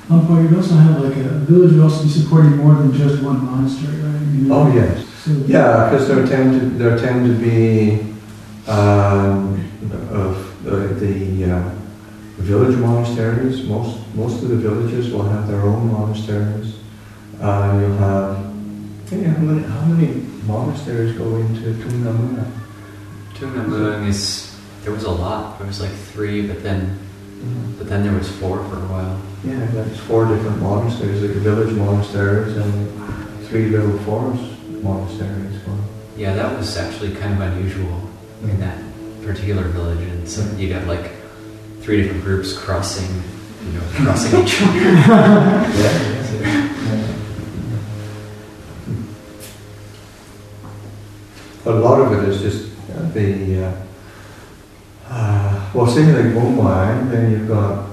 But you'd also have like a village would also be supporting more than just one monastery, right? Oh yes, So, yeah, because there tend to be of the village monasteries. Most of the villages will have their own monasteries. You'll have how many monasteries go into Tungamuna? Tungamuna there was a lot. There was like 3, but then there was 4 for a while. Yeah, there's 4 different monasteries, like village monasteries and 3 little forest monasteries. Yeah, that was actually kind of unusual in that particular village, and so you got like 3 different groups crossing each other. A lot of it is just say like Bombai, then you've got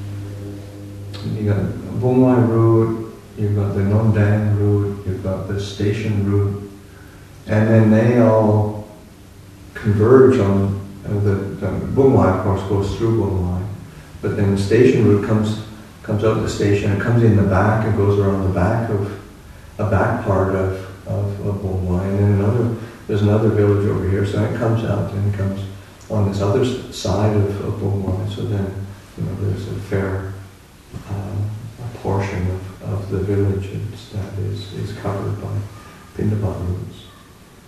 Bombai route, you've got the Nondang route, you've got the station route, and then they all converge on the Bombai, of course, goes through Bombai, but then the station route comes out of the station and comes in the back and goes around the back of a back part of Bombai, and then there's another village over here, so it comes out and it comes on this other side of Bombai, so then there's a fair portion of the village that is covered by Pindabat routes.